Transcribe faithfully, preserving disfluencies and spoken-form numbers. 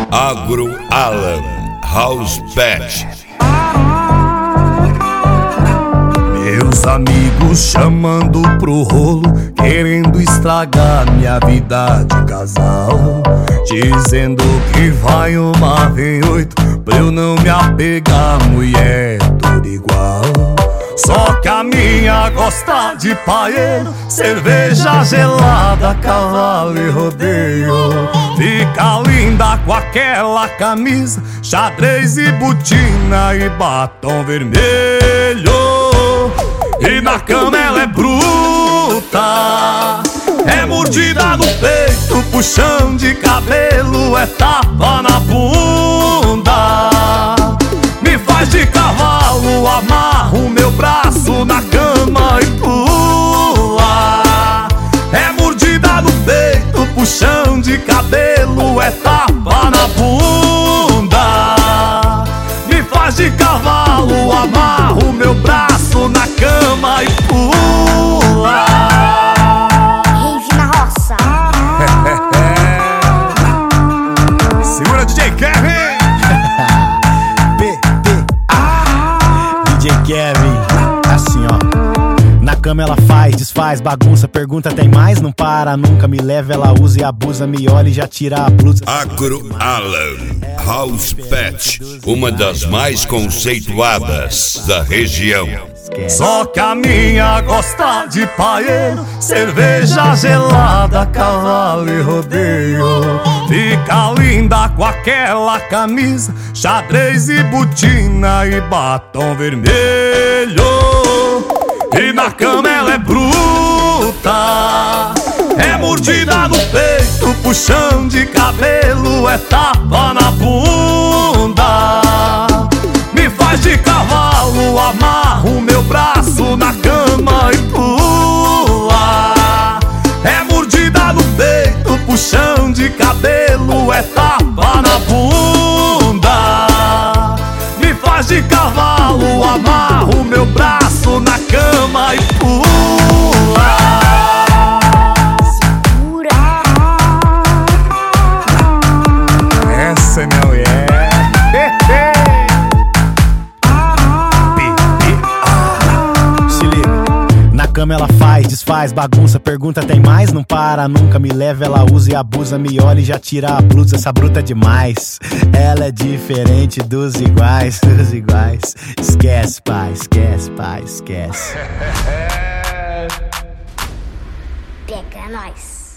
Agro Alan House Pet. Meus amigos chamando pro rolo, querendo estragar minha vida de casal, dizendo que vai uma, vem oito, pra eu não me apegar, mulher tudo igual. Só que a minha gosta de paeiro, cerveja gelada, cavalo e rodeio. Fica linda com aquela camisa, xadrez e botina e batom vermelho. E na cama ela é bruta, é mordida no peito, puxão de cabelo, é tapa na bunda. Me faz de cavalo, amarro meu braço na cama e pula. É mordida no peito, puxão de cabelo, é tapa na bunda. Me faz de cavalo, amarro meu braço na cama e pula. Rave na roça. Segura D J Kevin. P P A D J Kevin. Assim ó, na cama ela faz, desfaz, bagunça, pergunta tem mais, não para nunca, me leva, ela usa e abusa, me olha e já tira a blusa. Agro Alan House Pet, uma das mais conceituadas da região. Só que a minha gosta de paeiro, cerveja gelada, cavalo e rodeio. Fica linda com aquela camisa, xadrez e botina e batom vermelho. E na cama ela é bruta, é mordida no peito, puxão de cabelo, é tapa na bunda. Me faz de cavalo, amarro meu braço na cama e pula. É mordida no peito, puxão de cabelo, é tapa na bunda. Me faz de cavalo, amarro meu braço na cama e pula. Segura. Essa é minha mulher. Se liga, na cama ela faz, desfaz, bagunça, pergunta tem mais, não para nunca, me leva, ela usa e abusa, me olha e já tira a blusa, essa bruta é demais. Ela é diferente dos iguais, dos iguais. Esquece, pai, esquece, pai, esquece. Pega nós.